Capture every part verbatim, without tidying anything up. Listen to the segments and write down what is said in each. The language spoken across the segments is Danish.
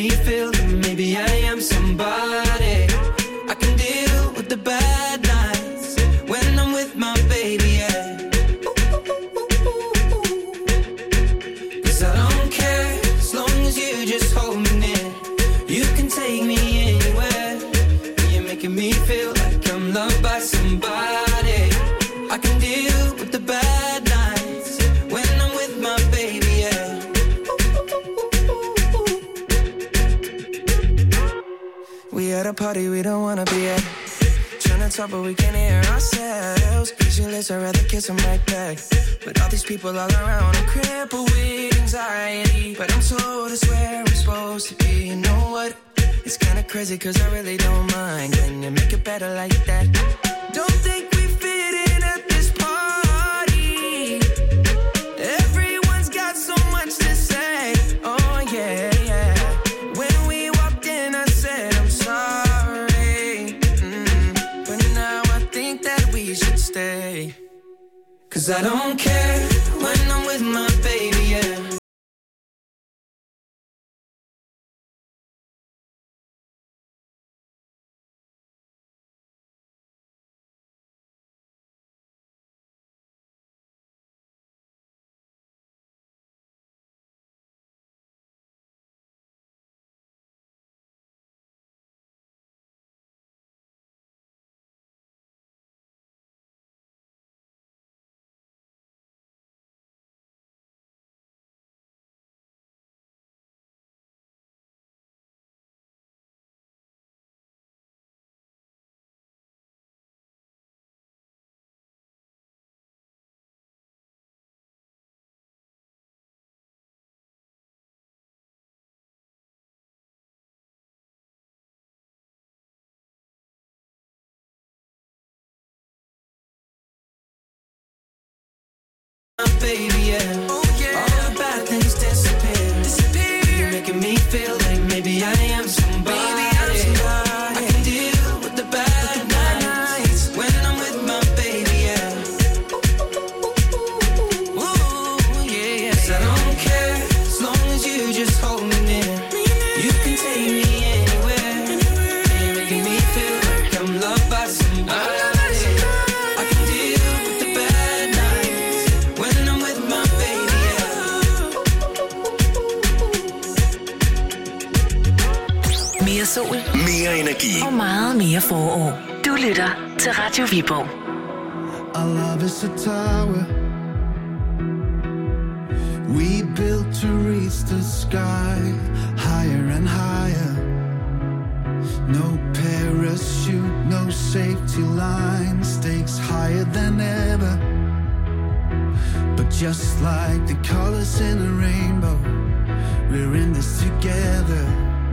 me feel that maybe I am somebody. I can deal with the bad nights when I'm with my baby, yeah. Cause I don't care as long as you just hold me near. You can take me anywhere. You're making me feel like I'm loved by somebody. I can deal with the bad nights when I'm with my baby, yeah. We at a party we don't wanna be at. Trying to talk but we can't hear ourselves. Pictureless, I'd rather kiss them right back. But all these people all around, I'm crippled with anxiety. But I'm told it's where I'm supposed to be. You know what? It's kinda crazy cause I really don't mind. Can you make it better like that? Don't think we fit in at this party. Everyone's got so much to say. Oh yeah, yeah. When we walked in I said I'm sorry, mm. But now I think that we should stay. Cause I don't care when I'm with my baby, yeah. Baby, yeah. Oh, yeah. All the bad things disappear. disappear. You're making me feel like maybe I am somebody. Maybe I'm somebody. I can deal with the bad, with the bad nights when I'm with my baby, yeah. Ooh, yeah, yeah. 'Cause I don't care as long as you just hold me near. You can take me anywhere. You're making me feel like I'm loved by somebody. Mere sol, mere energi og meget mere forår. Du lytter til Radio Viborg. Our love is a tower we built to reach the sky, higher and higher. No parachute, no safety line, stakes higher than ever. But just like the colors in a rainbow, we're in this together.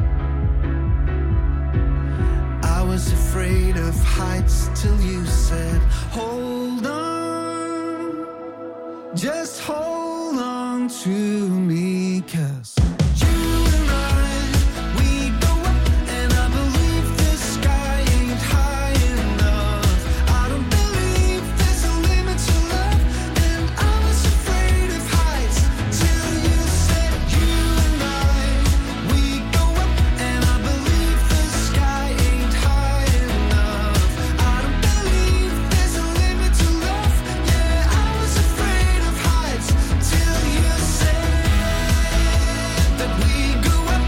I was afraid of heights till you said, hold on, just hold on to me, 'cause you and I, we go up and I believe the sky ain't high enough. I don't believe there's a limit to love, and I was afraid of heights till you said, you and I, we go up and I believe the sky ain't high enough. I don't believe there's a limit to love. Yeah, I was afraid of heights till you said that we go up.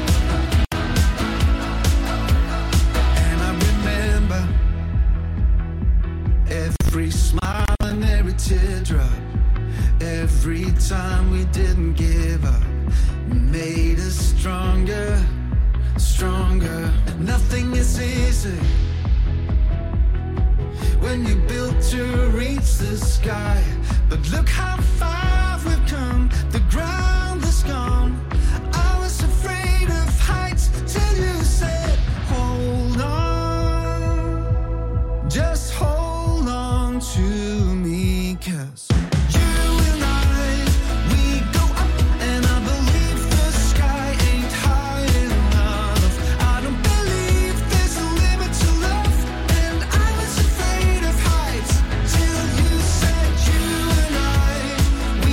And I remember every smile and every teardrop, every time we didn't give up, made us stronger, stronger. Nothing is easy when you built to reach the sky, but look how far we've come. The ground is gone. I was afraid of heights till you said, hold on, just hold on to me, 'cause you and I, we go up and I believe the sky ain't high enough. I don't believe there's a limit to love, and I was afraid of heights till you said, you and I,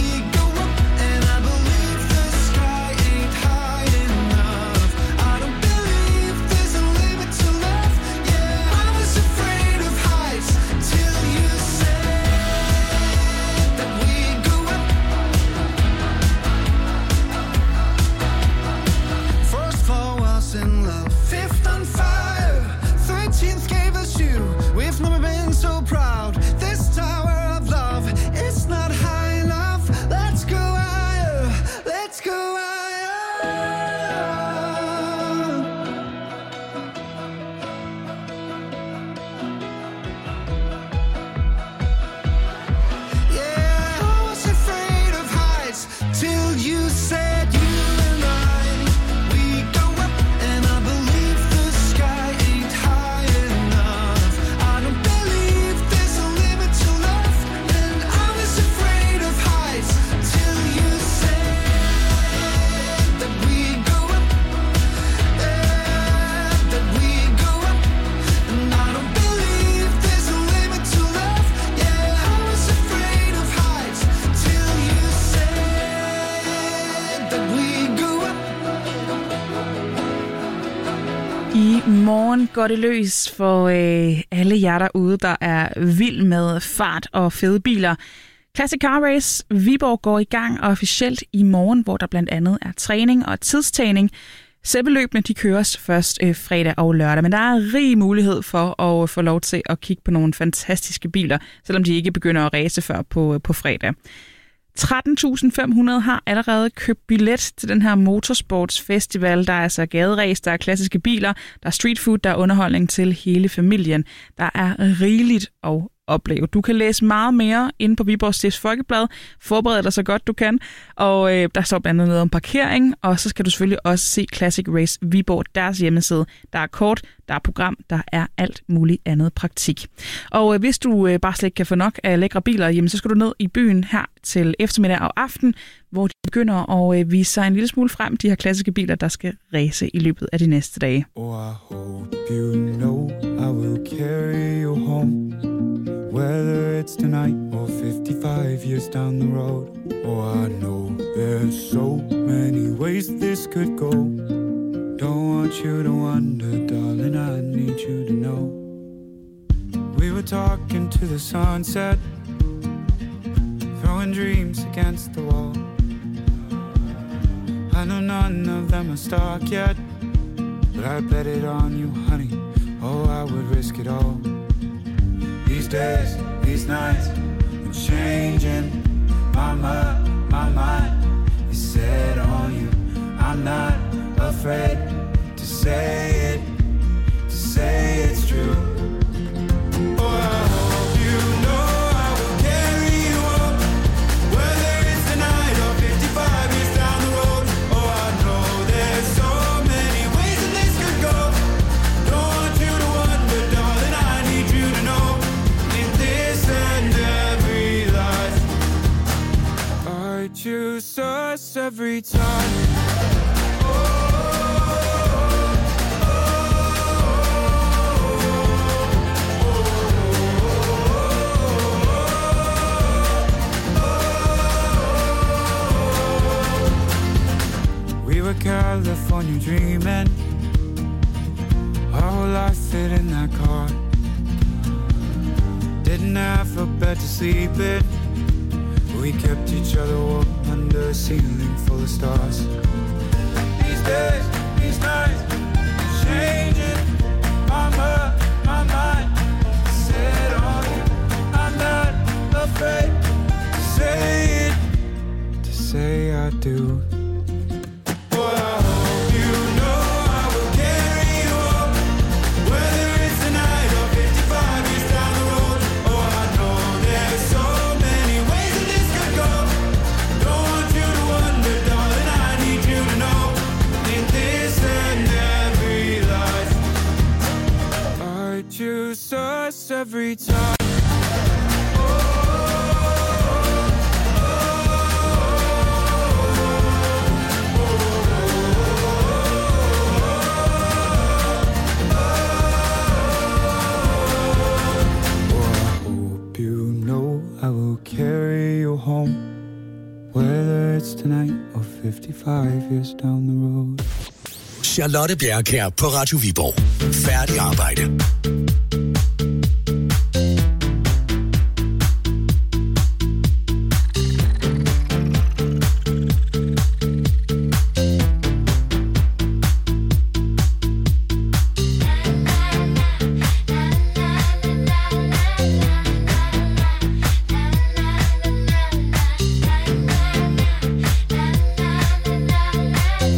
morgen går det løs for øh, alle jer derude, der er vild med fart og fede biler. Classic Car Race Viborg går i gang officielt i morgen, hvor der blandt andet er træning og tidstagning. Selve løbene de køres først øh, fredag og lørdag, men der er rig mulighed for at få lov til at kigge på nogle fantastiske biler, selvom de ikke begynder at race før på, på fredag. tretten tusind fem hundrede har allerede købt billet til den her motorsportsfestival. Der er altså gaderæs, der er klassiske biler, der er streetfood, der er underholdning til hele familien. Der er rigeligt at opleve. Du kan læse meget mere inde på Viborg Stifts Folkeblad. Forbered dig så godt du kan. Og øh, der står blandt andet noget om parkering, og så skal du selvfølgelig også se Classic Race Viborg, deres hjemmeside. Der er kort, der er program, der er alt muligt andet praktik. Og øh, hvis du øh, bare slet ikke kan få nok af lækre biler, jamen, så skal du ned i byen her til eftermiddag og aften, hvor de begynder at øh, vise sig en lille smule frem, de her klassiske biler, der skal race i løbet af de næste dage. Oh, I hope you know I will carry you home, whether it's tonight or fifty-five years down the road. Oh, I know there's so many ways this could go. Don't want you to wonder, darling, I need you to know. We were talking to the sunset, throwing dreams against the wall. I know none of them are stuck yet, but I bet it on you, honey. Oh, I would risk it all. These days, these nights, I'm changing. My mind, my mind is set on you. I'm not afraid to say it, to say it's true. Oh, I hope you know I will carry you home, whether it's tonight or fifty-five years down the road. Oh, I know there's so many ways that this could go. Don't want you to wonder, darling, I need you to know. In this and every life, I choose us every time. California dreaming, our whole life fit in that car. Didn't have a bed to sleep in, we kept each other warm under a ceiling full of stars. These days, these nights, changing. My mind, my mind set on you. I'm not afraid to say it, to say I do. Choose us every time. I will carry you home, whether it's tonight or fifty-five years down the road. Charlotte Bjerrekjær på Radio Viborg. Færdig arbejde.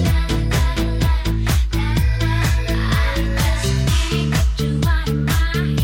You are my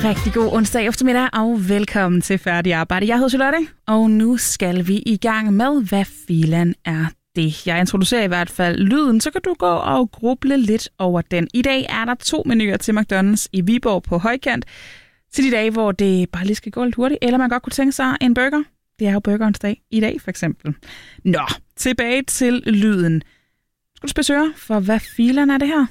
Rigtig god onsdag eftermiddag, og velkommen til Færdig Arbejde. Jeg hedder Charlotte, og nu skal vi i gang med, hvad filan er det. Jeg introducerer i hvert fald lyden, så kan du gå og gruble lidt over den. I dag er der to menuer til McDonald's i Viborg på højkant, til de dage, hvor det bare lige skal gå lidt hurtigt, eller man godt kunne tænke sig en burger. Det er jo burgerens dag i dag, for eksempel. Nå, tilbage til lyden. Skal du spesøre for, hvad filan er det her?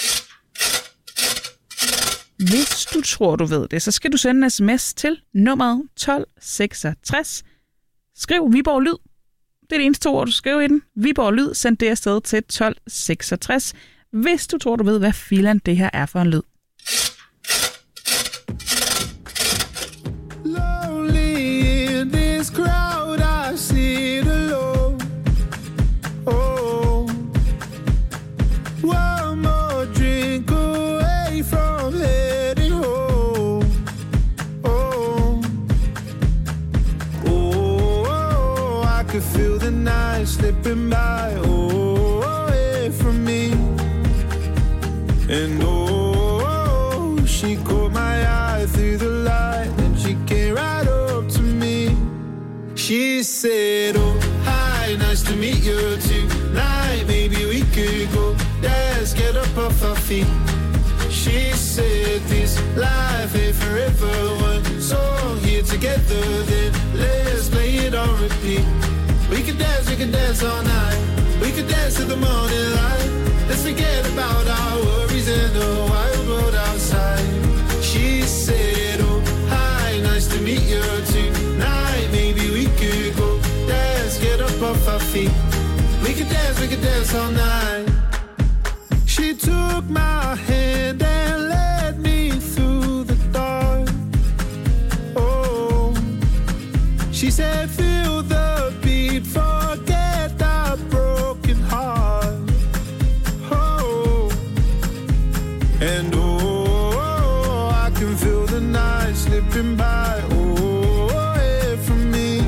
Hvis du tror, du ved det, så skal du sende en sms til nummeret tolv seksogtres. Skriv Viborg Lyd. Det er det eneste to ord, du skriver i den. Viborg Lyd, send det afsted til tolv seksogtres. Hvis du tror, du ved, hvad filan det her er for en lyd. Slipping by, oh, away from me. And oh, she caught my eye through the light, and she came right up to me. She said, oh, hi, nice to meet you tonight. Maybe we could go dance, get up off our feet. She said, this life ain't forever. One song here together, then let's play it on repeat. We could dance, we could dance all night. We could dance till the morning light. Let's forget about our worries and the wild world outside. She said, oh, hi, nice to meet you tonight. Maybe we could go dance, get up off our feet. We could dance, we could dance all night. She took my hand and led me through the dark. Oh, she said, feel the beat, forget the broken heart. Oh, and oh, I can feel the night slipping by, oh, away from me.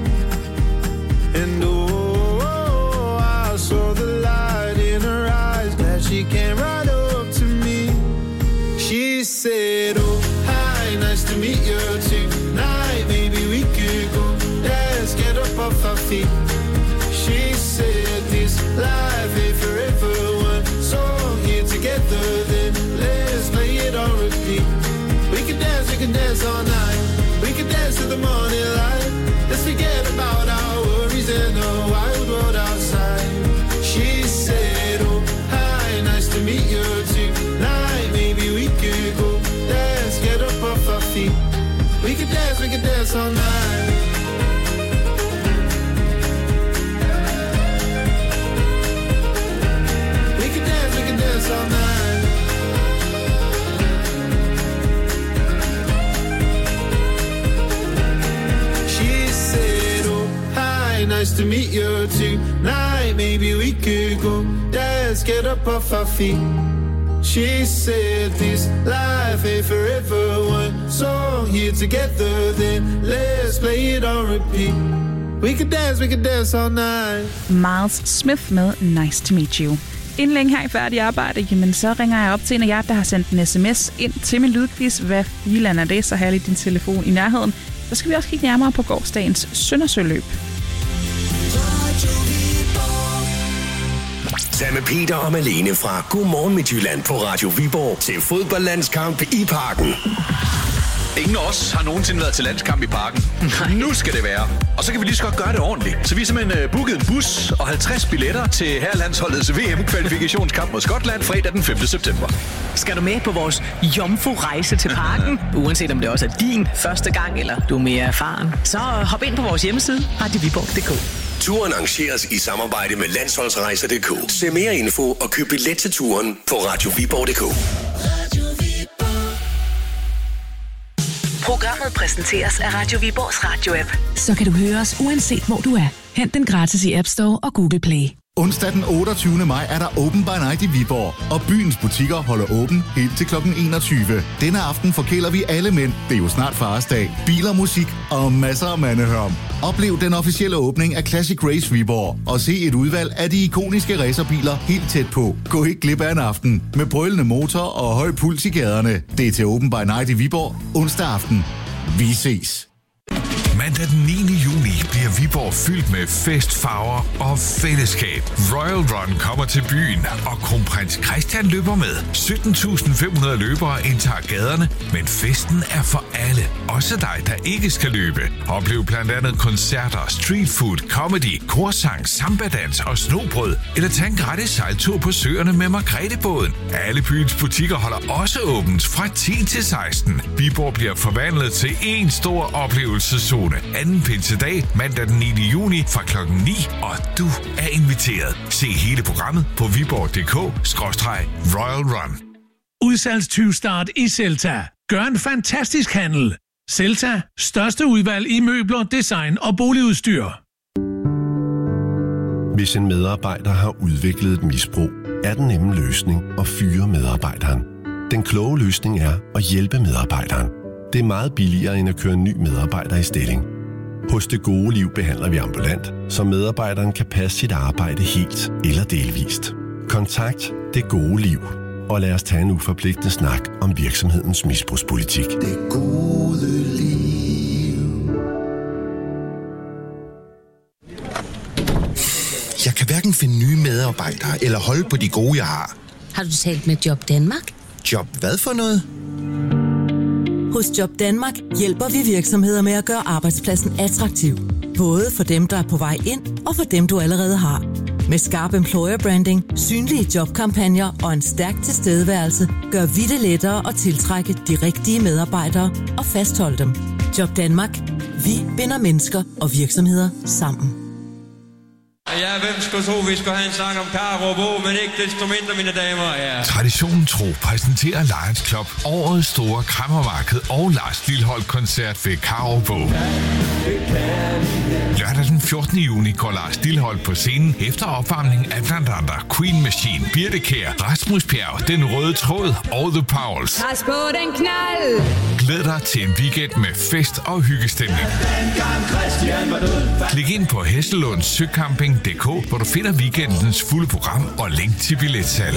And oh, I saw the light in her eyes, glad she came right up to me. She said, oh, hi, nice to meet you tonight. Maybe we could go dance, get up off our feet. She said, this life ain't forever. One song here together, then let's play it on repeat. We can dance, we can dance all night. We can dance till the morning light. Let's forget about our worries and the wild world outside. She said, oh, hi, nice to meet you tonight. Maybe we could go dance, get up off our feet. We can dance, we can dance all night. We can dance, we can dance all night. She said, oh, hi, nice to meet you tonight. Maybe we could go dance, get up off our feet. She said, this life ain't forever. One song here together, then let's play it on repeat. We could dance, we could dance all night. Miles Smith med Nice to Meet You. Inden længe her i Færdig Arbejde, jamen så ringer jeg op til en af jer, der har sendt en sms ind til min lydquiz. Hvad filan er det? Så har jeg lige din telefon i nærheden. Så skal vi også kigge nærmere på gårsdagens Søndersøløb. Tag med Peter og Malene fra Godmorgen Midtjylland på Radio Viborg til fodboldlandskamp i Parken. Ingen af os har nogensinde været til landskamp i Parken. Nej. Nu skal det være. Og så kan vi lige så godt gøre det ordentligt. Så vi har simpelthen booket en bus og halvtreds billetter til herrelandsholdets V M-kvalifikationskamp mod Skotland fredag den femte september. Skal du med på vores jomfru-rejse til Parken? Uanset om det også er din første gang, eller du er mere erfaren, så hop ind på vores hjemmeside, radio viborg punktum d k. Turen arrangeres i samarbejde med landsholdsrejser punktum d k. Se mere info og køb billet til turen på radio viborg punktum d k. Programmet præsenteres af Radio Viborgs radio-app. Så kan du høre os uanset hvor du er. Hent den gratis i App Store og Google Play. Onsdag den otteogtyvende maj er der Open by Night i Viborg, og byens butikker holder åben helt til klokken enogtyve. Denne aften forkæler vi alle mænd. Det er jo snart faresdag. Biler, musik og masser af mandehørm. Oplev den officielle åbning af Classic Race Viborg, og se et udvalg af de ikoniske racerbiler helt tæt på. Gå ikke glip af en aften med brølende motor og høj puls i gaderne. Det er til Open by Night i Viborg onsdag aften. Vi ses. Mandag den niende juni bliver Viborg fyldt med fest, farver og fællesskab. Royal Run kommer til byen, og kronprins Christian løber med. sytten tusind fem hundrede løbere indtager gaderne, men festen er for alle. Også dig, der ikke skal løbe. Oplev blandt andet koncerter, street food, comedy, korsang, sambadans og snobrød. Eller tag en gratis sejltur på søerne med Margrethe-båden. Alle byens butikker holder også åbent fra ti til seksten. Viborg bliver forvandlet til en stor oplevelseszone. Anden pinsedag, mandag den niende juni fra klokken ni, og du er inviteret. Se hele programmet på viborg punktum d k skråstreg royal run. Udsalgstyvstart i Celta. Gør en fantastisk handel. Celta. Største udvalg i møbler, design og boligudstyr. Hvis en medarbejder har udviklet et misbrug, er den nemme løsning at fyre medarbejderen. Den kloge løsning er at hjælpe medarbejderen. Det er meget billigere end at køre en ny medarbejder i stilling. Hos Det Gode Liv behandler vi ambulant, så medarbejderen kan passe sit arbejde helt eller delvist. Kontakt Det Gode Liv, og lad os tage en uforpligtende snak om virksomhedens misbrugspolitik. Det gode liv. Jeg kan hverken finde nye medarbejdere eller holde på de gode, jeg har. Har du talt med Job Danmark? Job hvad for noget? Hos Job Danmark hjælper vi virksomheder med at gøre arbejdspladsen attraktiv. Både for dem, der er på vej ind, og for dem, du allerede har. Med skarp employer branding, synlige jobkampagner og en stærk tilstedeværelse, gør vi det lettere at tiltrække de rigtige medarbejdere og fastholde dem. Job Danmark. Vi binder mennesker og virksomheder sammen. Ja, hvem skulle tro, vi skulle have en sang om Karo Bo, men ikke desto mindre, mine damer og herrer. Traditionen tro præsenterer Lions Club årets store kræmmermarked og Lars Lilholt-koncert ved Karo Bo. Lørdag den fjortende juni går Lars Lilholt på scenen efter opvarmning af blandt andre Queen Machine, Birthe Kjær, Rasmus Bjerg, Den Røde Tråd og The Powers. Pas på den knald! Glæd dig til en weekend med fest og hyggestemning. Klik ind på Hesselunds Søcamping punktum d k, hvor du finder weekendens fulde program og link til billetsalg.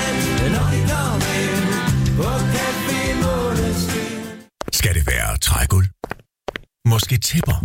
Skal det være trægulv? Måske tæpper?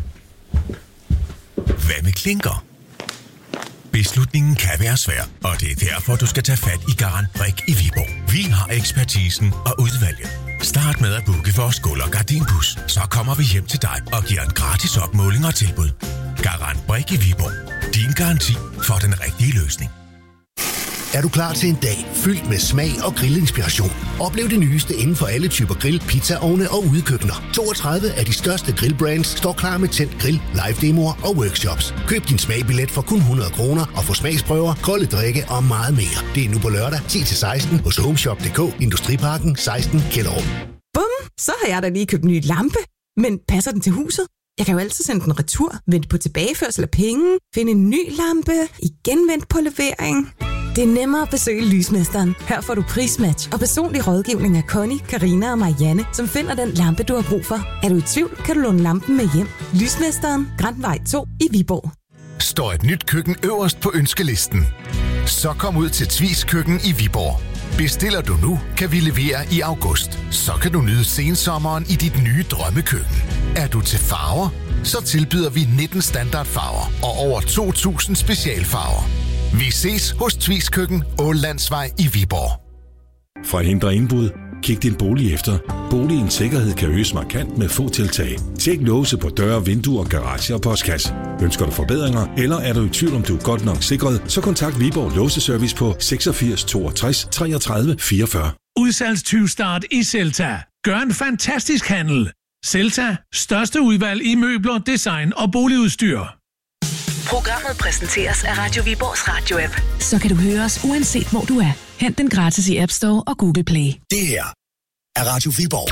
Hvad med klinker? Beslutningen kan være svær, og det er derfor, du skal tage fat i Garantbrik i Viborg. Vi har ekspertisen og udvalget. Start med at booke vores gulv- og gardinpus. Så kommer vi hjem til dig og giver en gratis opmåling og tilbud. Garantbrik i Viborg. Din garanti for den rigtige løsning. Er du klar til en dag fyldt med smag og grillinspiration? Oplev det nyeste inden for alle typer grill, pizzaovne og udekøkkener. toogtredive af de største grillbrands står klar med tændt grill, live-demoer og workshops. Køb din smagbillet for kun hundrede kroner og få smagsprøver, kolde drikke og meget mere. Det er nu på lørdag ti til seksten hos homeshop punktum d k, Industriparken seksten Kjellerup. Bum, så har jeg da lige købt en ny lampe. Men passer den til huset? Jeg kan jo altid sende den retur, vente på tilbageførsel af penge, finde en ny lampe, igen vente på levering. Det er nemmere at besøge Lysmesteren. Her får du prismatch og personlig rådgivning af Connie, Karina og Marianne, som finder den lampe, du har brug for. Er du i tvivl, kan du låne lampen med hjem. Lysmesteren, Grandvej to i Viborg. Står et nyt køkken øverst på ønskelisten? Så kom ud til Tvis Køkken i Viborg. Bestiller du nu, kan vi levere i august. Så kan du nyde sensommeren i dit nye drømmekøkken. Er du til farver? Så tilbyder vi nitten standardfarver og over to tusind specialfarver. Vi ses hos Tvis Køkken, Ålandsvej i Viborg. For at hindre indbrud, kig din bolig efter. Boligens sikkerhed kan øges markant med få tiltag. Tjek låse på døre, vinduer, garage og postkasse. Ønsker du forbedringer, eller er du i tvivl om du er godt nok sikret, så kontakt Viborg Låseservice på seksogfirs toogtres treogtredive fireogfyrre. Udsalgstyvstart i Celta. Gør en fantastisk handel. Celta. Største udvalg i møbler, design og boligudstyr. Programmet præsenteres af Radio Viborgs radio-app. Så kan du høre os uanset hvor du er. Hent den gratis i App Store og Google Play. Det her er Radio Viborg.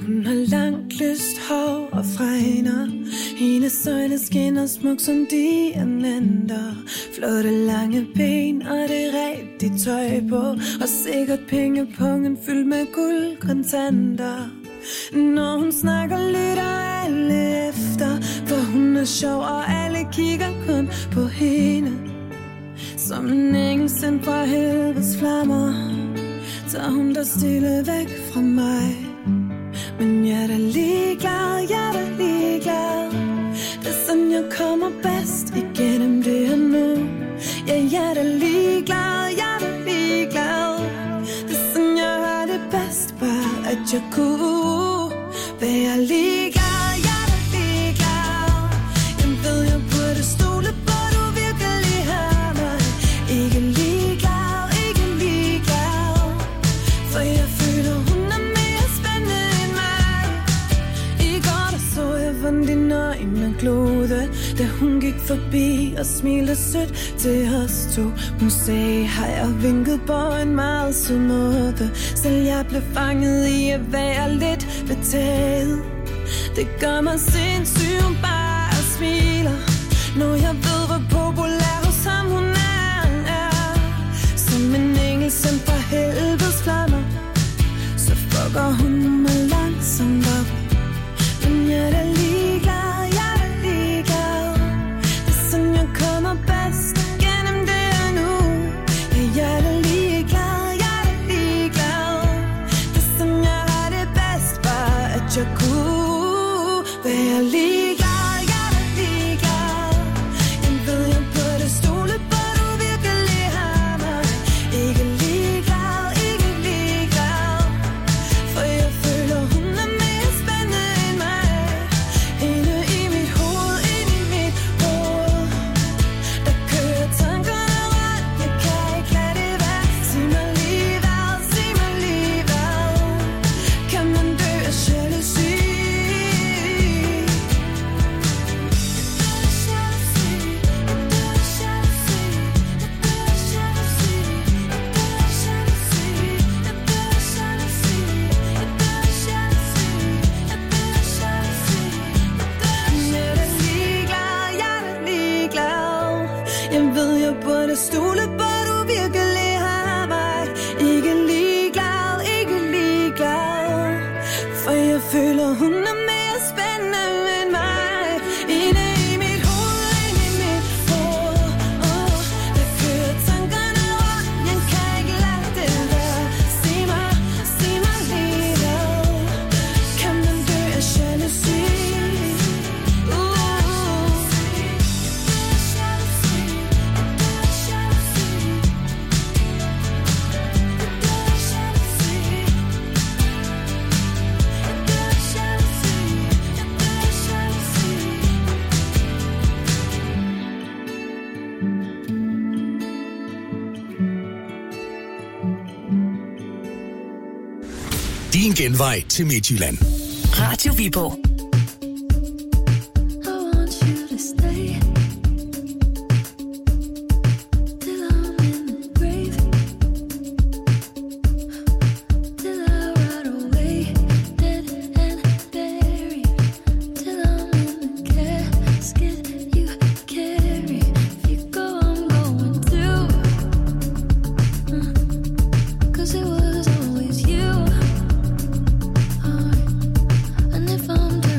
Hun har langt lyst hår og fregner. Hendes øjne skinner smuk som diamanter. Flotte lange ben og det rigtige tøj på. Og sikkert pengepungen fyldt med guldkontanter. Når hun snakker, lytter alle efter. For hun er sjov, og alle kigger kun på hende. Som en engel sendt fra helvedes flammer, tager hun der stille væk fra mig. Men jeg er da ligeglad, jeg er da ligeglad. Det er sådan, jeg kommer bedst igennem det her nu. Ja, jeg er da ligeglad, jeg er da ligeglad. Det er sådan, jeg har det bedst, bare at jeg kunne være ligeglad. Jeg er da ligeglad. Jeg ved, jeg burde stole på, du virkelig har mig. Ikke ligeglad, ikke ligeglad. For jeg føler, hun er mere spændende end mig. I går der så jeg, hvordan dine øjne glode, da hun gik forbi og smilte sødt til os to. Hun sagde hej og vinkede på en meget sød måde. Selv jeg blev fanget i at være lidt betaget. Det gør mig sindssyg, hun bare smiler, når jeg ved, hvor populær hos ham hun er, er. Som en engel sendt fra helvedes flammer, så fucker hun mig langsomt op. Men jeg er da ligeglad, jeg er da ligeglad. Det er sådan, jeg kommer bedst gennem det her nu. Ja, jeg er da ligeglad, jeg er da ligeglad. Det er sådan, jeg har det bedst, bare at jeg kunne være ligeglad. Jeg er da ligeglad. Jeg ved, jeg burde stole på, du virkelig har mig. Ikke ligeglad, ikke ligeglad. For jeg føler, hun er mere spændende end mig. Inde i mit hoved, inde i mit hoved, der kører tankerne rundt. Jeg kan ikke lade det være. Sig mig lige hvad, sig mig lige hvad. Kan man dø af jalousi? Jeg er da ligeglad, jeg er da ligeglad. Jeg ved, jeg burde stole på, du virkelig har mig. Ikke ligeglad, ikke ligeglad. For jeg føler, hun er mere spændende end mig. Inde i mit hoved, inde i mit hoved, oh, der kører tankerne rundt. Jeg kan ikke lade det være. Sig mig, sig mig lige hvad. Kan man dø af jalousi? Din genvej til Midtjylland. Radio Viborg. Cause it was always you. Uh, and if I'm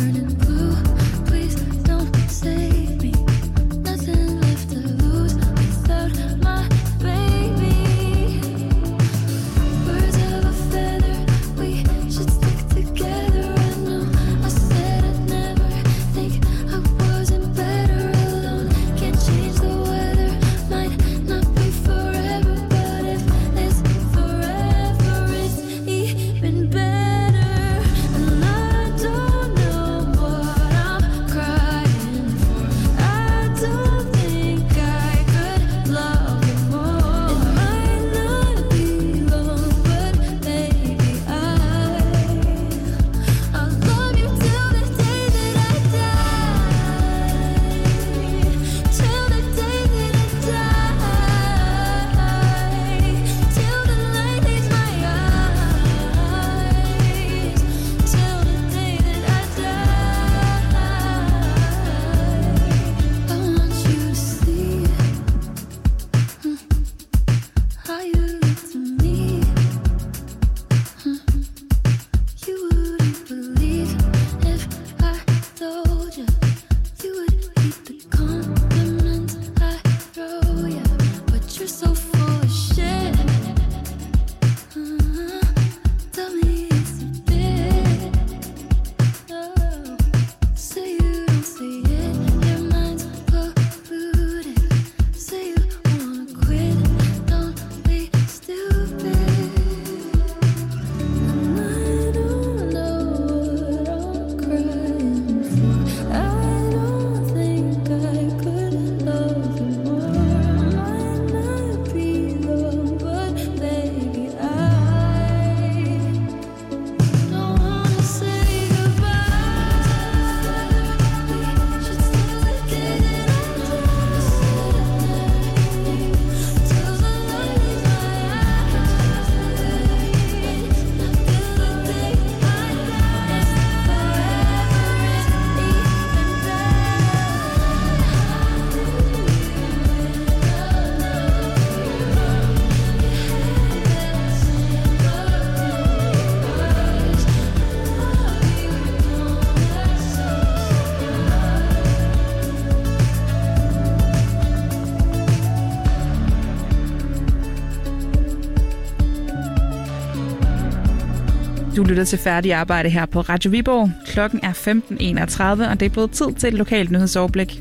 Du lytter til Færdig Arbejde her på Radio Viborg. Klokken er femten enogtredive, og det er blevet tid til et lokalt nyhedsoverblik.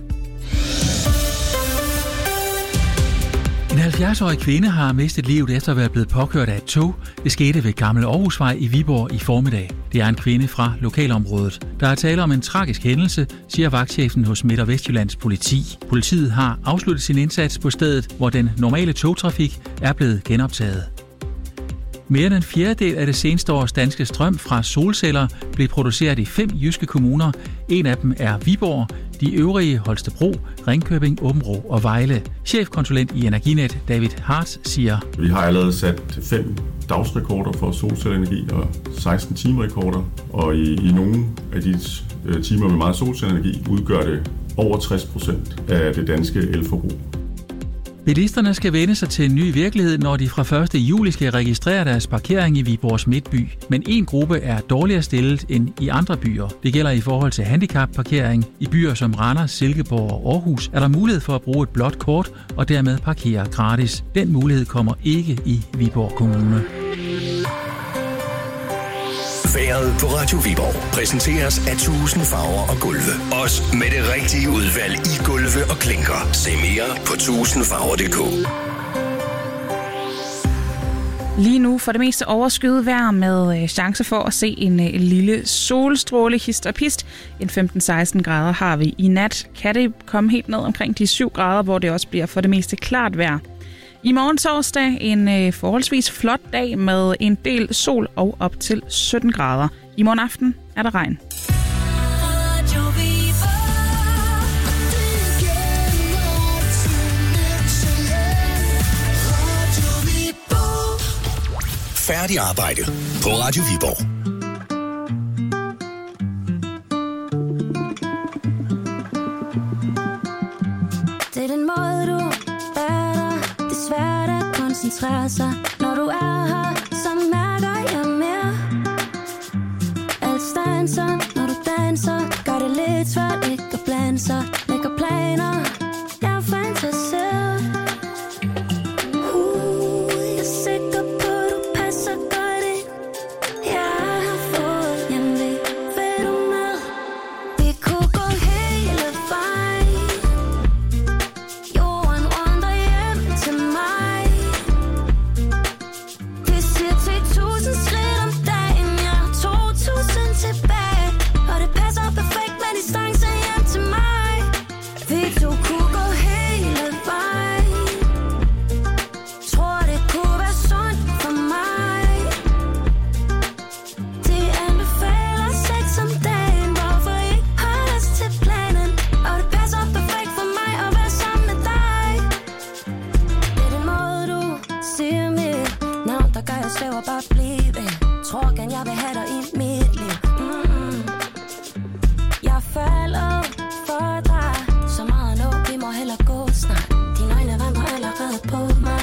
En halvfjerds-årig kvinde har mistet livet efter at være blevet påkørt af et tog. Det skete ved Gammel Aarhusvej i Viborg i formiddag. Det er en kvinde fra lokalområdet. Der er tale om en tragisk hændelse, siger vagtchefen hos Midt- og Vestjyllands politi. Politiet har afsluttet sin indsats på stedet, hvor den normale togtrafik er blevet genoptaget. Mere end en fjerdedel af det seneste års danske strøm fra solceller blev produceret i fem jyske kommuner. En af dem er Viborg, de øvrige Holstebro, Ringkøbing, Aabenraa og Vejle. Chefkonsulent i Energinet, David Hart, siger: Vi har allerede sat fem dagsrekorder for solcelleenergi og seksten timerekorder, og i, i nogle af de timer med meget solcelleenergi udgør det over tres procent af det danske elforbrug. Bilisterne skal vende sig til en ny virkelighed, når de fra første juli skal registrere deres parkering i Viborgs midtby. Men en gruppe er dårligere stillet end i andre byer. Det gælder i forhold til handicapparkering. I byer som Randers, Silkeborg og Aarhus er der mulighed for at bruge et blåt kort og dermed parkere gratis. Den mulighed kommer ikke i Viborg Kommune. Vejret på Radio Viborg præsenteres af tusind farver og gulve. Også med det rigtige udvalg i gulve og klinker. Se mere på tusind farver punktum d k. Lige nu for det meste overskyet vejr med chance for at se en, en lille solstråle hist og pist. En femten til seksten grader har vi i nat. Kan det komme helt ned omkring de syv grader, hvor det også bliver for det meste klart vejr. I morgen torsdag en øh, forholdsvis flot dag med en del sol og op til sytten grader. I morgen aften er der regn. Færdig arbejde på Radio Viborg. Det er den måde, du det er svært at koncentrere sig. Når du er her, så mærker jeg mere. Alt stanser, når du danser. Gør det lidt svært ikke at blande sig. Lægger planer, jeg fantaserer. Uh, jeg er sikker på, du passer godt ind. Jeg har fået hjemlig. Vil du med? Vi kunne gå hele vejen. Jorden rundt og hjem til mig. Det siger til tusind skridt om dagen. Jeg har to tusind tilbage. Og det passer perfekt med distance hjem til mig. Vi to kunne gå hele vejen. Tror det kunne være sundt for mig. De anbefaler sex om dagen. Hvorfor ikke holde os til planen? Og det passer perfekt for mig at være sammen med dig. Det er den måde du siger mit navn, der gør jeg svæver bare blive. Tror gerne jeg vil have dig i mit liv. Mm-hmm. Jeg falder for dig så meget nu, vi må hellere gå snart. Dine øjne vandrer allerede på mig.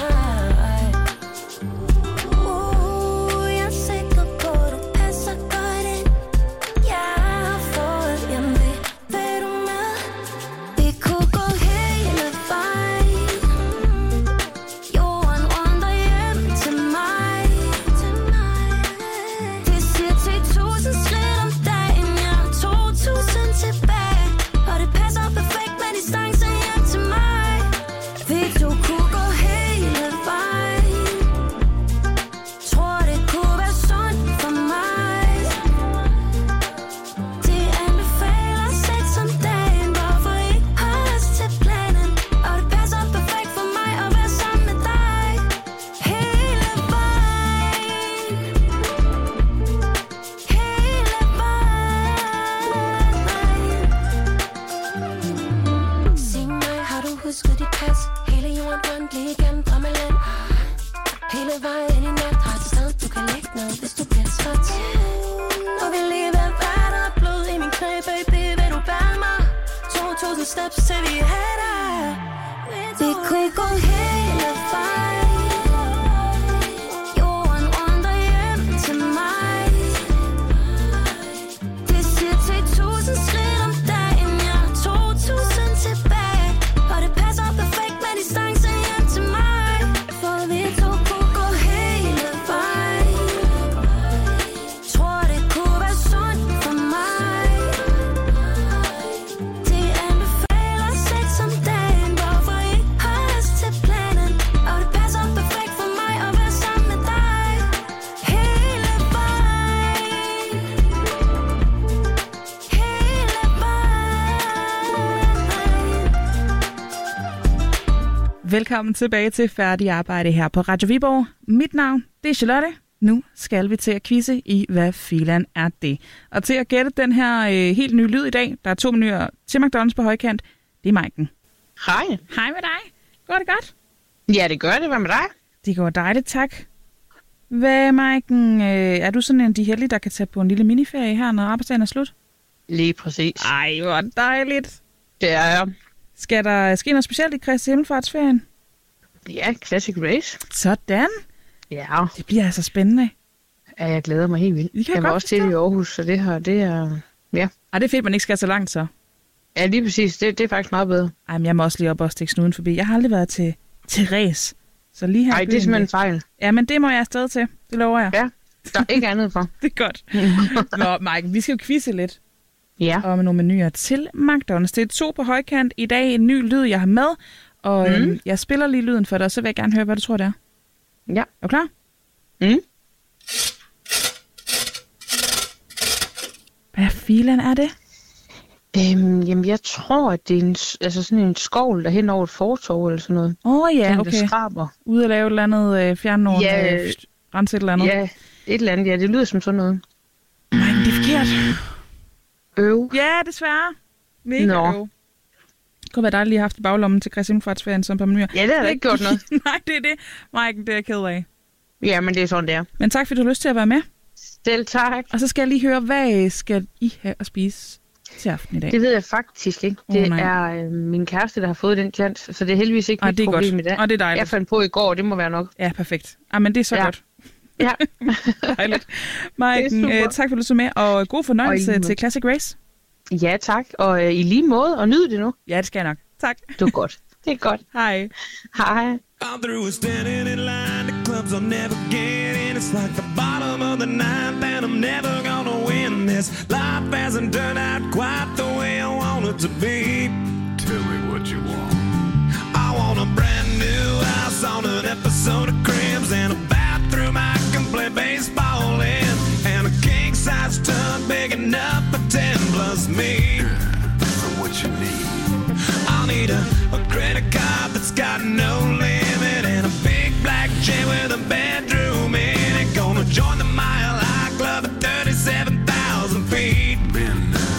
Uh, jeg er sikker på, du passer godt ind. Jeg har fået hjemlig. Vil du med? Vi kunne gå hele vejen. Jorden rundt og hjem til mig. Det siger til tusind skridt om dagen. Jeg har to tusind tilbage. Og det passer perfekt med distance hjem til mig. Vi to kunne gå hele vejen. Tror det kunne være sundt for mig. De anbefaler sex om dagen. Hvorfor ikke holde os til planen? Og det passer perfekt for mig at være sammen med dig. Hele vejen. Hele vejen. Sig mig, har du husket dit pas? Hele jorden rundt lige igennem drømmeland. Hele vejen i nat har et sted, du kan lægge ned, hvis du bliver træt. Og vil lige være værd, der er blod i min knæ, baby, vil du bære mig? to tusind steps til vi er der. Vi kunne gå hele vejen. Jorden rundt og hjem til mig. Det siger til tusind skridt om dagen. Jeg har to tusind tilbage. Og det passer perfekt med distance hjem til mig. For vi to kunne gå hele vejen. Tror Velkommen tilbage til Færdig Arbejde her på Radio Viborg. Mit navn, det er Charlotte. Nu skal vi til at quizze i, hvad filan er det. Og til at gætte den her øh, helt nye lyd i dag, der er to menuer til McDonald's på højkant, det er Maiken. Hej. Hej med dig. Går det godt? Ja, det gør det. Hvad med dig? Det går dejligt, tak. Hvad, Maiken, øh, er du sådan en af de heldige, der kan tage på en lille miniferie her, når arbejdsdagen er slut? Lige præcis. Ej, hvor dejligt. Det er jeg. Skal der ske noget specielt i Kristi Himmelfartsferien? Ja, Classic Race. Sådan. Ja. Det bliver altså spændende. Ja, jeg glæder mig helt vildt. Jeg var også til i Aarhus, så det her, det er... Ja. Ej, det er fedt, man ikke skal så langt så. Ja, lige præcis. Det, det er faktisk meget bedre. Ej, men jeg må også lige op og stikke snuden forbi. Jeg har aldrig været til, til race. Så lige her. Ej, det er simpelthen fejl. Ja, men det må jeg afsted til. Det lover jeg. Ja, der er ikke andet for. Det er godt. Nå, Maiken, vi skal jo quizze lidt. Ja. Og med nogle menuer til McDonald's. Det er to på højkant. I dag en ny lyd, jeg har med. Og mm. øhm, jeg spiller lige lyden for dig, og så vil jeg gerne høre, hvad du tror, det er. Ja. Er du klar? Mm. Hvad filan er det? Øhm, jamen, jeg tror, at det er en, altså sådan en skovl, der hen over et fortov eller sådan noget. Åh oh, ja, sådan, okay. Der skraber. Ude at lave et eller andet, øh, fjerne nogle, ja, øh, rense et eller andet. Ja, et eller andet, ja. Det lyder som sådan noget. Nej, det er forkert. Øv. Ja, desværre. Mega Nå. øv. Det kunne være dejligt lige have haft i baglommen til Kristi Himmelfartsferien som på menuer. Ja, det har da ikke gjort noget. Nej, det er det. Maiken, det er jeg ked af. Ja, men det er sådan, det er. Men tak, fordi du har lyst til at være med. Selv tak. Og så skal jeg lige høre, hvad skal I have at spise til aften i dag? Det ved jeg faktisk ikke. Det oh, er øh, min kæreste, der har fået den chance, så det er heldigvis ikke Ej, mit det er problem godt. i dag. Og det er dejligt. Jeg fandt på i går, det må være nok. Ja, perfekt. Ah, men det er så ja. godt. Ja. Dejligt. Maiken, øh, tak for at du så med, og god fornøjelse til Classic Race. Ja, tak. Og øh, i lige måde, og nyd det nu. Ja, det skal jeg nok. Tak. Det er godt. Det er godt. Hej. Hej. I'm through with standing in line. The clubs I'll never get in. It's like the bottom of the ninth, and I'm never gonna win this. Life hasn't turned out quite the way I want it to be. Tell me what you want. I want a brand new house on an episode of Cribs, and a bathroom I can play baseball in, and a king-size tub big enough for ten plus me. So what you need? I'll need a, a credit card that's got no limit, and a big black jet with a bedroom in it. Gonna join the Mile High Club at thirty-seven thousand feet. Been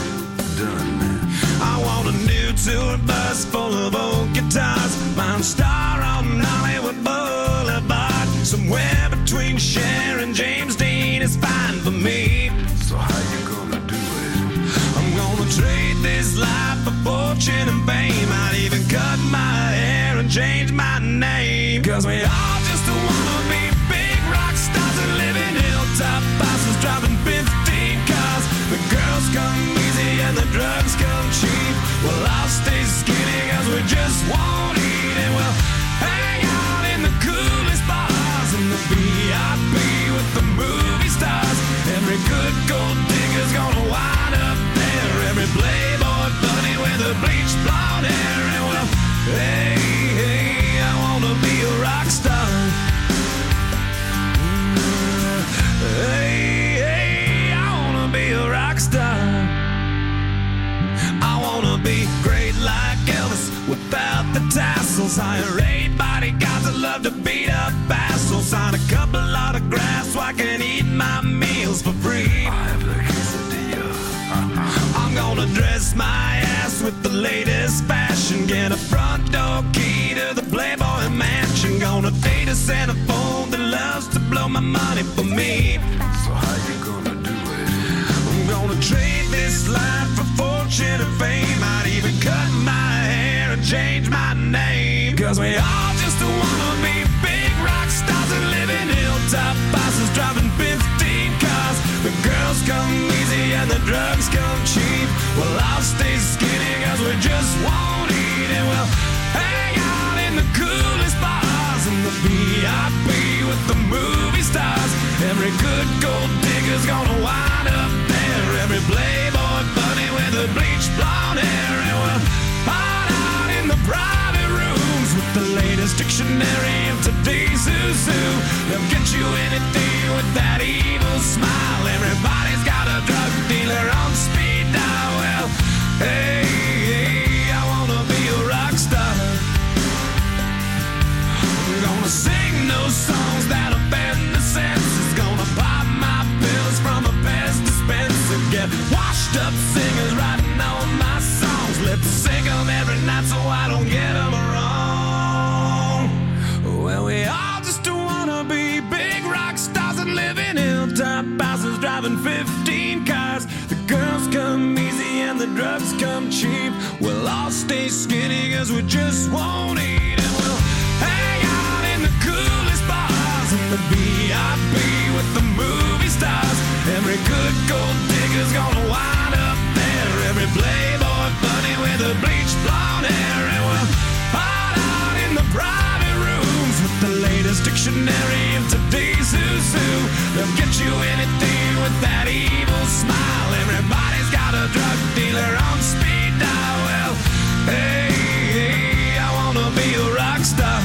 done, man. I want a new tour bus full of old guitars. Mine star on Hollywood Boulevard. Somewhere between Cher and James Dean is fine for me. So how you gonna do it? I'm gonna trade this life for fortune and fame. I'd even cut my hair and change my name. Cause we all just wanna be big rock stars and live in hilltop bosses driving fifteen cars. The girls come easy and the drugs come cheap. Well, I'll stay skinny cause we just won't eat. And we'll hang out in the coolest bars in the V I P with the movie stars. Every good gold digger's gonna wind up there. Every playboy bunny with a bleached blonde hair. And well, hey, hey, I wanna be a rock star. Hey, hey, I wanna be a rock star. I wanna be great like Elvis without the tassels. Hire eight bodyguards that love to beat up assholes. Sign a couple autographs so I can eat my meals for free. I have the quesadilla. I'm gonna dress my ass with the latest fashion. Get a front door key to the Playboy Mansion. Gonna date a centerfold that loves to blow my money for me. So how you gonna do it? I'm gonna trade this life for fortune and fame. I'd even cut my hair and change my name. Cause we all just wanna be big rock stars and live in hilltop bosses driving fifteen cars. The girls come easy and the drugs come cheap. Well, I'll stay skinny cause we just won't eat. And we'll hang out in the coolest bars in the V I P with the movie stars. Every good gold digger's gonna wind up there. Every playboy bunny with a bleached blonde hair. And we'll hide out in the private rooms with the latest dictionary of today's who's who. They'll get you anything with that evil smile. Everybody's got a drug dealer on speed dial. Well, hey, hey, I wanna be a rock star. spouses driving fifteen cars. The girls come easy and the drugs come cheap. We'll all stay skinny cause we just won't eat. And we'll hang out in the coolest bars in the V I P with the movie stars. Every good gold digger's gonna wind up there. Every playboy bunny with a bleached blonde hair. And we'll hide out in the private rooms with the latest dictionary of today's who's who. They'll get you anything with that evil smile. Everybody's got a drug dealer on speed dial. Well, hey, hey, I wanna be a rock star.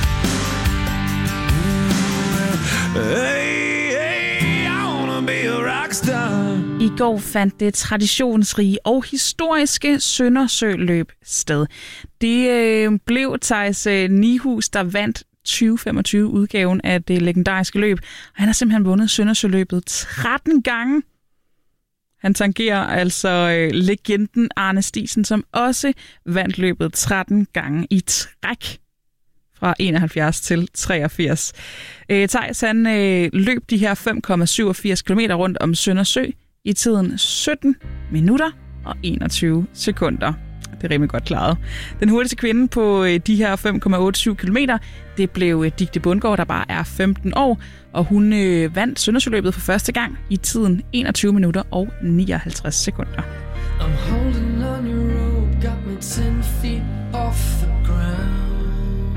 Hey, hey, I wanna be a rock star. I går fandt det traditionsrige og historiske Søndersøløb sted. Det øh, blev Theis øh, Nihus, der vandt tyve femogtyve udgaven af det legendariske løb. Og han har simpelthen vundet Søndersøløbet tretten gange. Han tangerer altså øh, legenden Arne Stisen, som også vandt løbet tretten gange i træk fra enoghalvfjerds til treogfirs. Øh, Theis han øh, løb de her fem komma syvogfirs kilometer rundt om Søndersø i tiden sytten minutter og enogtyve sekunder. Det er rimelig godt klaret. Den hurtigste kvinde på de her fem komma otteogtyve kilometer, det blev Dicte Bundgaard, der bare er femten år, og hun øh, vandt Søndersøløbet for første gang i tiden enogtyve minutter og nioghalvtreds sekunder. I'm holding on your rope, got me ten feet off the ground.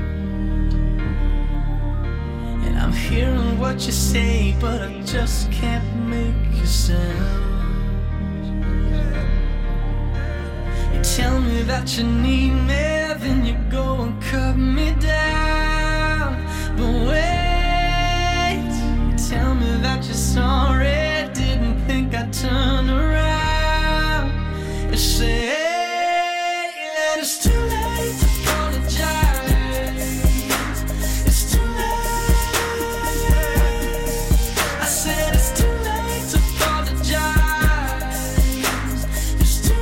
And I'm hearing what you say, but I just can't make a sound. You tell me that you need me, then you go and cut me down. But wait, you tell me that you're sorry, didn't think I'd turn around. You say that it's too late to apologize. It's too late. I said it's too late to apologize. It's too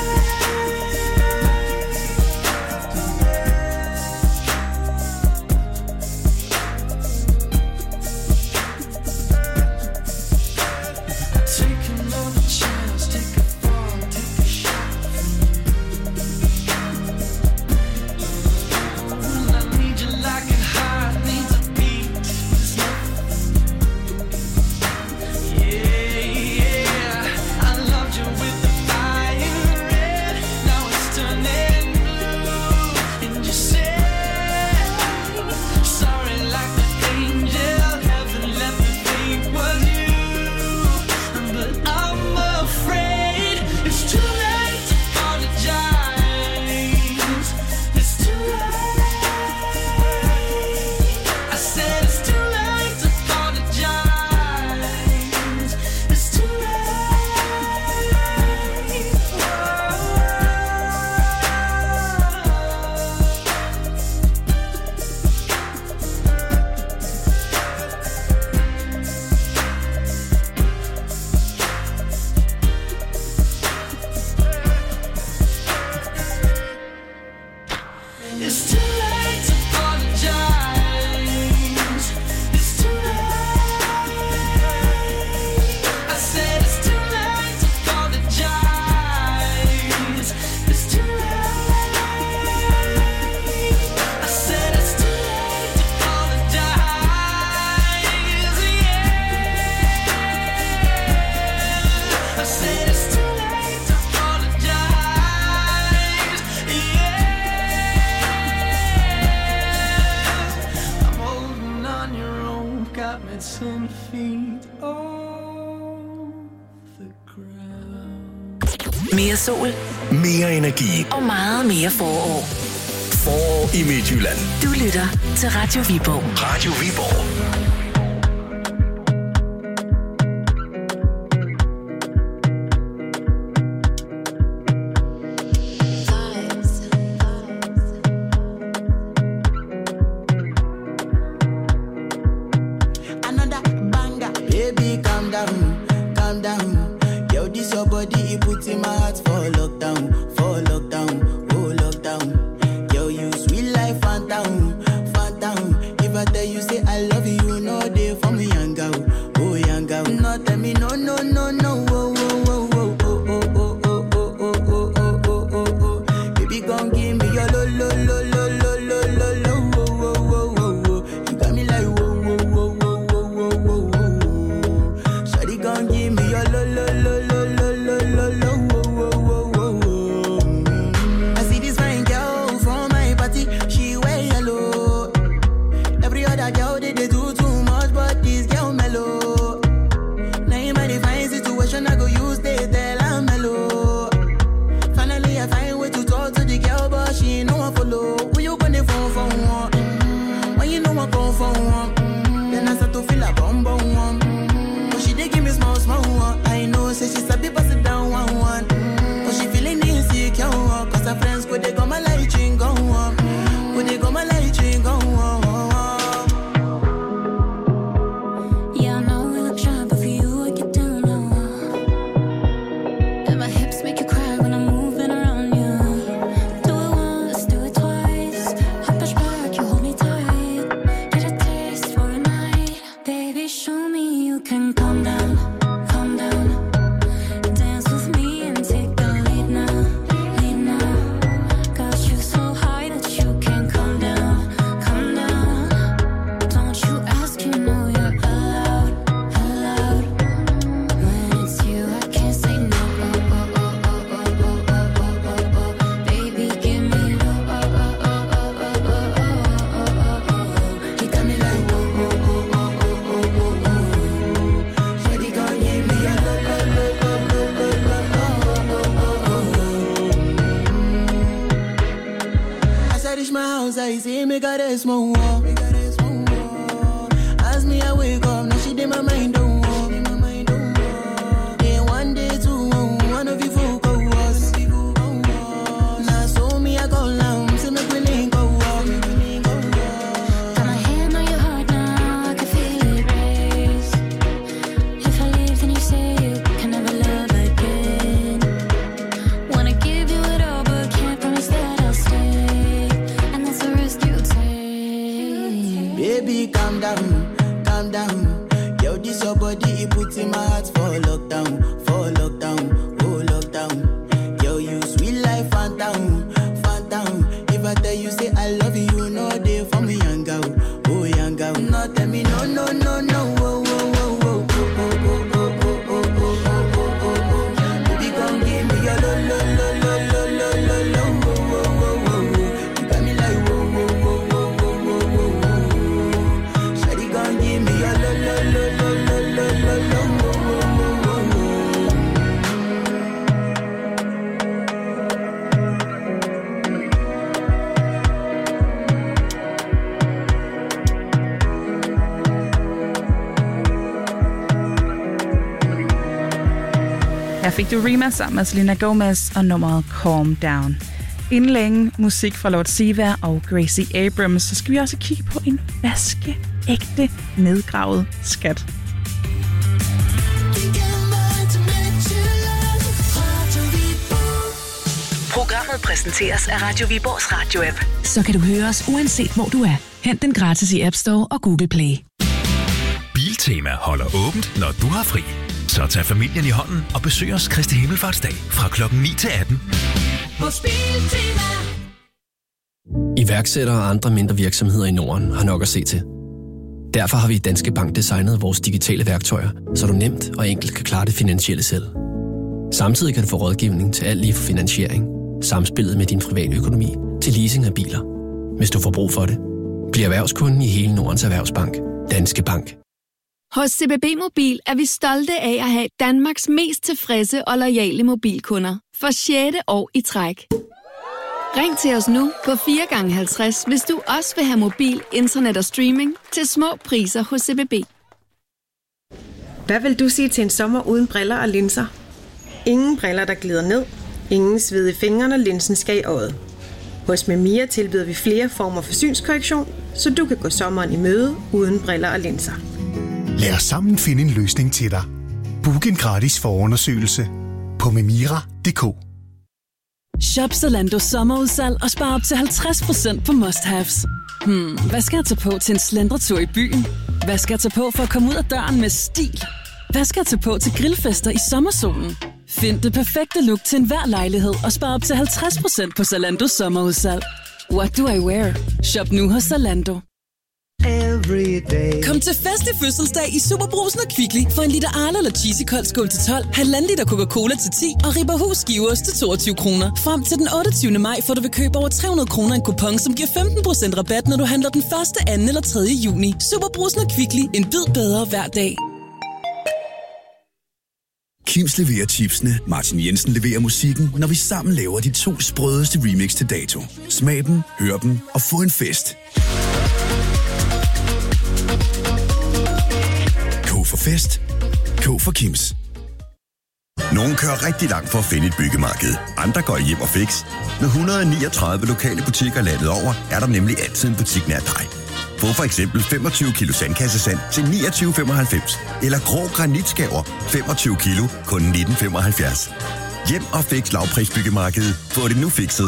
ten feet off the ground. Mere sol, mere energi Og meget mere forår. Forår i Midtjylland. Du lytter til Radio Viborg. Radio Viborg. If I tell you say I love you, no day for me, young girl, oh young girl. No not tell me no, no, no, no. Oh, oh, oh, oh, oh, oh, oh, oh, oh, oh, oh, oh, oh, oh. Baby, gon' give me your lo, lo, lo, lo, lo, lo, lo, lo. Oh, oh, oh, oh, oh. You got me like whoa, whoa, whoa, whoa, whoa, whoa, whoa, whoa. Shawty gon' give me your lo, lo, lo, lo, lo, lo, lo, lo. Oh, oh, oh, oh, oh. I see this fine girl from my party, she wear yellow. Every other girl they, they do too much, but this girl mellow. Now in my fine situation, I go use they tell I'm mellow. Finally I find way to talk to the girl, but she ain't no one follow. Who you gonna phone for one? Mm-hmm. When you know I come for one, mm-hmm. Then I start to feel a bum bum one. Mm-hmm. But she dey give me small small one. I know say she sabi pass it down one one. Mm-hmm. But she feeling insecure, cause her friends go they go my light ring go on. Go they go my light ring go on. Yeah, I know we look shy, but for you I get down low. And my hips make you cry when I'm moving around you. Do it once, do it twice. I push back, you hold me tight. Get a taste for a night. Baby, show me you can calm down, calm down. Dance with me and take the lead now, lead now. Got you so high that you can't come down, come down. Don't you ask, you know you're allowed, allowed. When it's you, I can't say no. Oh, oh, oh, oh, oh, oh, oh, oh, oh, oh. Baby, give me low. Oh, oh, oh, oh, oh, oh, oh, oh, oh, oh. You got me like whoa, whoa, whoa, whoa, whoa, whoa, whoa, whoa. Shawty gon' give me a low, low, low, low, low, low, low, oh, oh, oh, oh. As I reach my house, I see me got a small wall. As me I wake up, now she did my mind don't walk. Then one day two, one of you folk go was. Now so me I go down, see me willing go walk. Got my hand on your heart now, I can feel it race. If I leave, then you say you can never love again. Wanna give you it all, but can't promise that I'll stay. And that's a risk you take. Baby, calm down, calm down. Yo, this your body, it puts in my heart for lockdown, for lockdown, oh lockdown. Yo, you sweet life, phantom, phantom. If I tell you say I love you, you know they for me young girl, oh young girl. No, tell me no, no, no, no, oh, oh, oh, oh, oh, oh, oh, oh, oh, oh, oh, oh, oh, oh. Baby, come give me your lo, lo, lo, lo, lo, lo, lo, lo, oh, oh, oh, oh, oh. You got me like whoa, whoa, whoa, whoa, whoa, whoa, whoa, whoa. Shawty gon' give me your lo, lo, lo, lo, lo, lo, lo, lo, oh, oh, oh, oh, oh. Her fik du Rema sammen med Selena Gomez og nummeret Calm Down. Inden længe musik fra Lord Siva og Gracie Abrams, så skal vi også kigge på en vaskeægte nedgravet skat. Programmet præsenteres af Radio Viborgs radio-app. Så kan du høre os uanset hvor du er. Hent den gratis i App Store og Google Play. Biltema holder åbent, når du har fri. Så tag familien i hånden og besøg os Kristi Himmelfartsdag fra klokken ni til atten. Hos Biltema. Iværksættere og andre mindre virksomheder i Norden har nok at se til. Derfor har vi i Danske Bank designet vores digitale værktøjer, så du nemt og enkelt kan klare det finansielle selv. Samtidig kan du få rådgivning til alt lige fra finansiering, samspillet med din private økonomi til leasing af biler. Hvis du får brug for det, bliv erhvervskunden i hele Nordens Erhvervsbank. Danske Bank. Hos C B B Mobil er vi stolte af at have Danmarks mest tilfredse og loyale mobilkunder. For sjette år i træk. Ring til os nu på fire gange halvtreds, hvis du også vil have mobil, internet og streaming til små priser hos C B B. Hvad vil du sige til en sommer uden briller og linser? Ingen briller, der glider ned. Ingen sved i fingrene, når linsen skal i øjet. Hos Memia tilbyder vi flere former for synskorrektion, så du kan gå sommeren i møde uden briller og linser. Lad os sammen finde en løsning til dig. Book en gratis forundersøgelse på memira punktum d k. Shop Zalando sommerudsalg og spar op til halvtreds procent på must-haves. Hmm, hvad skal jeg tage på til en slendretur i byen? Hvad skal jeg tage på for at komme ud af døren med stil? Hvad skal jeg tage på til grillfester i sommersolen? Find det perfekte look til enhver lejlighed og spar op til halvtreds procent på Zalandos sommerudsalg. What do I wear? Shop nu hos Zalando. Kom til fest i fødselsdag i Superbrusen og Kvickly for en liter Arla eller Cheesy Kold Skål til tolv, halvanden liter Coca-Cola til ti og Ribberhus skiveost til toogtyve kroner. Frem til den otteogtyvende maj får du ved køb over tre hundrede kroner en kupon, som giver femten procent rabat, når du handler den første, anden eller tredje juni. Superbrusen og Kvickly. En bid bedre hver dag. Kims leverer chipsene, Martin Jensen leverer musikken, når vi sammen laver de to sprødeste remix til dato. Smag dem, hør dem og få en fest. K for fest. K for Kims. Nogle kører rigtig langt for at finde et byggemarked. Andre går hjem og fix. Med et hundrede og niogtredive lokale butikker landet over, er der nemlig altid en butik nær dig. Få for eksempel femogtyve kilo sandkassesand til niogtyve femoghalvfems. Eller grå granitskaver femogtyve kilo kun nitten femoghalvfjerds. Hjem og fix lavprisbyggemarkedet. Få det nu fikset.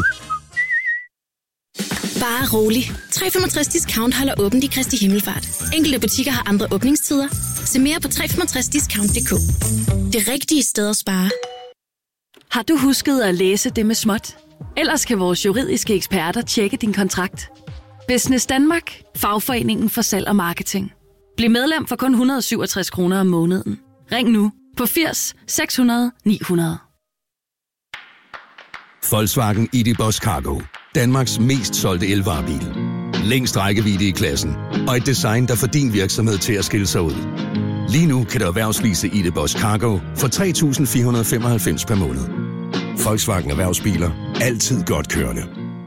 Bare rolig. tre komma femogtres discount holder åbent i Kristi Himmelfart. Enkelte butikker har andre åbningstider. Se mere på tre komma femogtres discount punktum d k. Det rigtige sted at spare. Har du husket at læse det med småt? Ellers kan vores juridiske eksperter tjekke din kontrakt. Business Danmark. Fagforeningen for salg og marketing. Bliv medlem for kun et hundrede og syvogtres kroner om måneden. Ring nu på firs seks hundrede ni hundrede. Volkswagen I D Boss Cargo. Danmarks mest solgte elvarebil. Længst rækkevidde i klassen. Og et design, der får din virksomhed til at skille sig ud. Lige nu kan du erhvervslease I D Boss Cargo for tre tusind fire hundrede og femoghalvfems per måned. Volkswagen Erhvervsbiler. Altid godt kørende.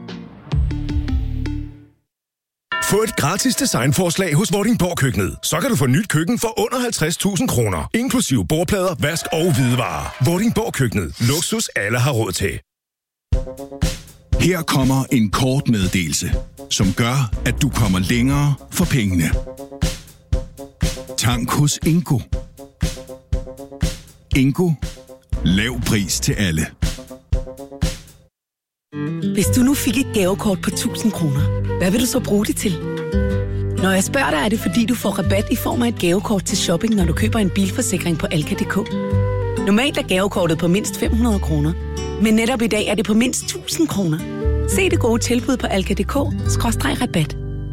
Få et gratis designforslag hos Vordingborg Køkkenet. Så kan du få nyt køkken for under halvtreds tusind kroner. Inklusive bordplader, vask og hvidevarer. Vordingborg Køkkenet. Luksus alle har råd til. Her kommer en kort meddelelse, som gør, at du kommer længere for pengene. Tank hos Ingo. Ingo. Lav pris til alle. Hvis du nu fik et gavekort på tusind kroner, hvad vil du så bruge det til? Når jeg spørger dig, er det fordi, du får rabat i form af et gavekort til shopping, når du køber en bilforsikring på Alka punktum d k. Normalt er gavekortet på mindst fem hundrede kroner, men netop i dag er det på mindst tusind kroner. Se det gode tilbud på alka punktum d k skråstreg rabat.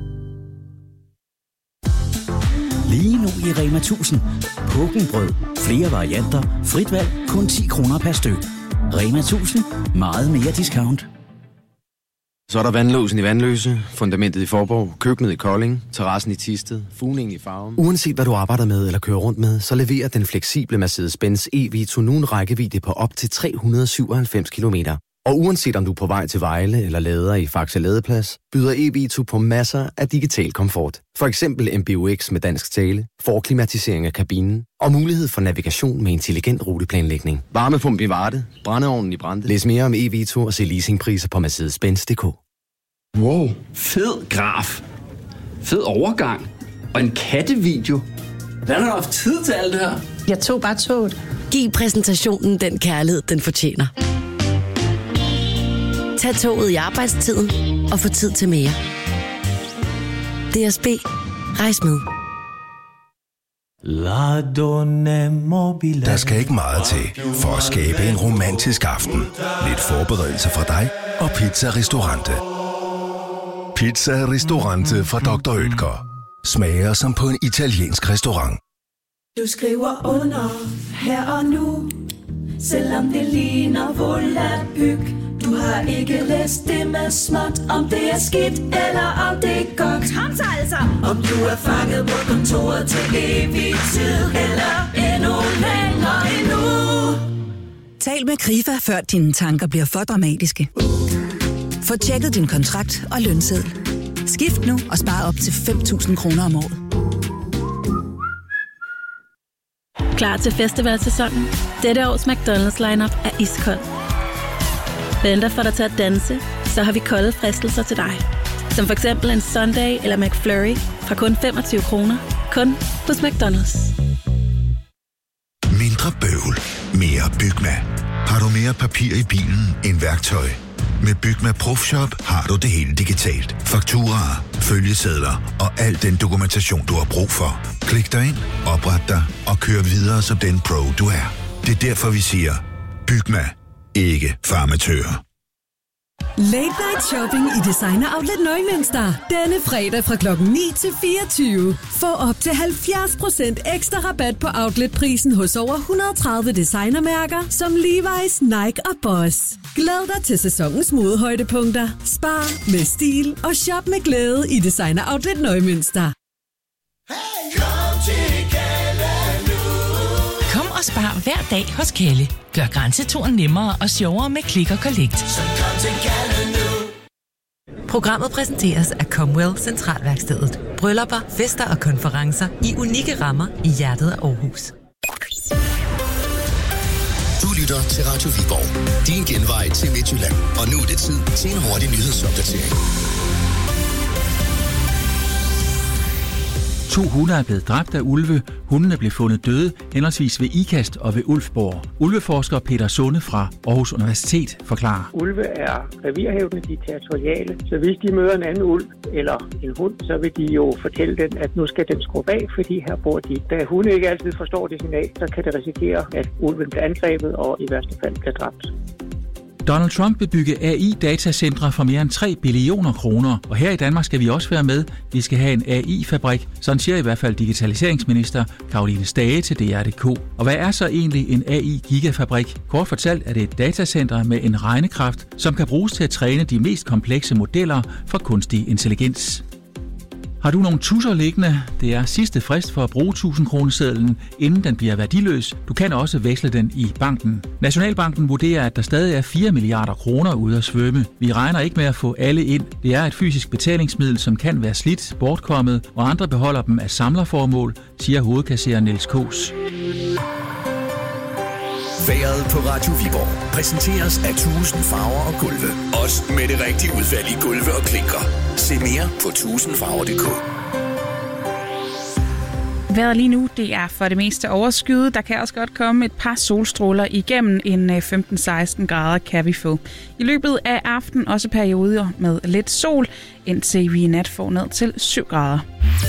Lige nu i Rema tusind. Pukkenbrød. Flere varianter. Frit valg. Kun ti kroner per styk. Rema tusind. Meget mere discount. Så er der vandlåsen i Vandløse, fundamentet i Forborg, køkkenet i Kolding, terrassen i Thisted, fugningen i Farum. Uanset hvad du arbejder med eller kører rundt med, så leverer den fleksible Mercedes-Benz E-Vito nu en rækkevidde på op til tre hundrede og syvoghalvfems kilometer. Og uanset om du er på vej til Vejle eller lader i Faxe Ladeplads, byder E-Vito på masser af digital komfort. For eksempel M B U X med dansk tale, forklimatisering af kabinen og mulighed for navigation med intelligent ruteplanlægning. Varmepump i Varde, brændeovnen i Brande. Læs mere om E-Vito og se leasingpriser på Mercedes Benz punktum d k. Wow, fed graf. Fed overgang. Og en kattevideo. Hvordan har du haft tid til alt det her? Jeg tog bare toget. Giv præsentationen den kærlighed, den fortjener. Tag toget i arbejdstiden og få tid til mere. D S B. Rejs med. Der skal ikke meget til for at skabe en romantisk aften. Lidt forberedelse fra dig og Pizza Ristorante. Pizza Ristorante fra doktor Oetker. Smager som på en italiensk restaurant. Du skriver under her og nu, selvom det ligner volapyk. Du har ikke læst det med småt, om det er skidt eller om det er godt. Kom så altså! Om du er fanget på kontoret til evig tid, eller endnu længere endnu. Tal med Krifa, før dine tanker bliver for dramatiske. Få tjekket din kontrakt og lønseddel. Skift nu og spar op til fem tusind kroner om året. Klar til festivalsæsonen? Dette års McDonald's lineup er iskold. Venter for dig til at danse, så har vi kolde fristelser til dig. Som for eksempel en Sunday eller McFlurry fra kun femogtyve kroner. Kun hos McDonald's. Mindre bøvl, mere Bygma. Har du mere papir i bilen end værktøj? Med Bygma Profshop har du det hele digitalt. Fakturaer, følgesedler og al den dokumentation, du har brug for. Klik dig ind, opret dig og kør videre som den pro, du er. Det er derfor, vi siger, Bygma, ikke farmatører. Late Night Shopping i Designer Outlet Nøgmønster. Denne fredag fra klokken ni til fireogtyve. Få op til halvfjerds procent ekstra rabat på outletprisen hos over et hundrede og tredive designermærker som Levi's, Nike og Boss. Glæd dig til sæsonens modehøjdepunkter. Spar med stil og shop med glæde i Designer Outlet Nøgmønster. Kom og spar hver dag hos Kalle. Gør grænseturen nemmere og sjovere med Click og Collect. Programmet præsenteres af Comwell Centralværkstedet. Bryllupper, fester og konferencer i unikke rammer i hjertet af Aarhus. Du lytter til Radio Viborg. Din genvej til Midtjylland. Og nu er det tid til en hurtig nyhedsopdatering. To hunde er blevet dræbt af ulve. Hundene blev fundet døde, henholdsvis ved Ikast og ved Ulfborg. Ulveforsker Peter Sunde fra Aarhus Universitet forklarer. Ulve er revirhævdende, de er territoriale, så hvis de møder en anden ulv eller en hund, så vil de jo fortælle den, at nu skal den skrue af, fordi her bor de. Da hunde ikke altid forstår det signal, så kan det risikere, at ulven bliver angrebet og i værste fald bliver dræbt. Donald Trump vil bygge A I-datacentre for mere end tre billioner kroner, og her i Danmark skal vi også være med. Vi skal have en A I-fabrik, sådan siger i hvert fald digitaliseringsminister Caroline Stage til D R punktum D K. Og hvad er så egentlig en A I-gigafabrik? Kort fortalt er det et datacenter med en regnekraft, som kan bruges til at træne de mest komplekse modeller for kunstig intelligens. Har du nogle tusser liggende? Det er sidste frist for at bruge tusind-kronesedlen, inden den bliver værdiløs. Du kan også veksle den i banken. Nationalbanken vurderer, at der stadig er fire milliarder kroner ude at svømme. Vi regner ikke med at få alle ind. Det er et fysisk betalingsmiddel, som kan være slidt, bortkommet, og andre beholder dem af samlerformål, siger hovedkasserer Niels Kås. Vejret på Radio Viborg præsenteres af tusind farver og gulve. Også med det rigtige udvalg i gulve og klinker. Se mere på tusind farver punktum d k. Vejret lige nu, det er for det meste overskyet. Der kan også godt komme et par solstråler igennem. En femten til seksten grader kan vi få. I løbet af aftenen også perioder med lidt sol, indtil vi i nat får ned til syv grader.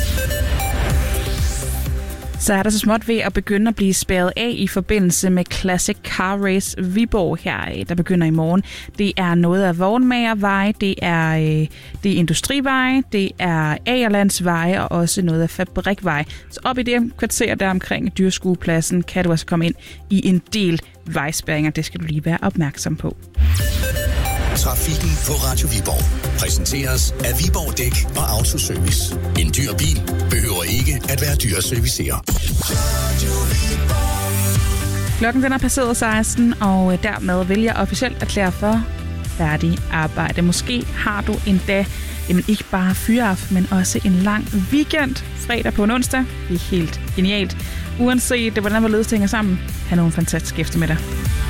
Så er der så småt ved at begynde at blive spærret af i forbindelse med Classic Car Race Viborg her, der begynder i morgen. Det er noget af Vognmagervej, det er, øh, det er Industriveje, det er Agerlandsveje og også noget af Fabrikvej. Så op i det kvarter der omkring Dyrskuepladsen kan du også komme ind i en del vejspærringer. Det skal du lige være opmærksom på. Trafikken på Radio Viborg præsenteres af Viborg Dæk og Autoservice. En dyr bil behøver ikke at være dyr at servicere. Klokken den er passeret seksten, og dermed vil jeg officielt erklære for færdig arbejde. Måske har du endda jamen ikke bare fyreaften, men også en lang weekend. Fredag på en onsdag. Det er helt genialt. Uanset hvordan hvorledes det hænger sammen, have nogle fantastiske eftermiddag.